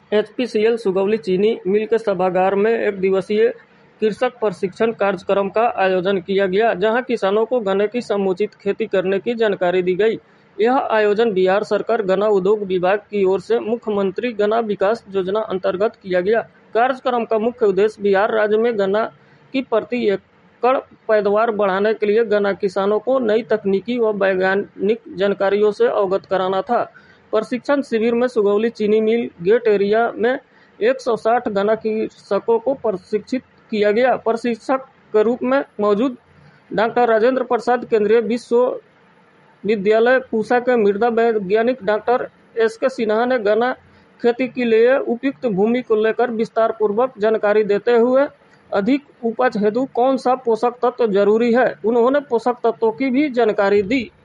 HPCL Sugauli चीनी मिल के सभागार में एक दिवसीय कृषक प्रशिक्षण कार्यक्रम का आयोजन किया गया, जहां किसानों को गन्ने की समुचित खेती करने की जानकारी दी गई। यह आयोजन बिहार सरकार गन्ना उद्योग विभाग की ओर से मुख्यमंत्री गन्ना विकास योजना अंतर्गत किया गया। कार्यक्रम का मुख्य उद्देश्य बिहार राज्य में गन्ना की प्रति एकड़ पैदावार बढ़ाने के लिए गन्ना किसानों को नई तकनीकी व वैज्ञानिक जानकारियों से अवगत कराना था। प्रशिक्षण शिविर में सुगौली चीनी मिल गेट एरिया में 160 गन्ना कृषकों को प्रशिक्षित किया गया। प्रशिक्षक के रूप में मौजूद डॉक्टर राजेंद्र प्रसाद केंद्रीय विश्वविद्यालय पूसा के मृदा वैज्ञानिक डॉक्टर एसके सिन्हा ने गन्ना खेती के लिए उपयुक्त भूमि को लेकर विस्तार पूर्वक जानकारी देते हुए अधिक उपज हेतु कौन सा पोषक तत्व जरूरी है, उन्होंने पोषक तत्वों की भी जानकारी दी।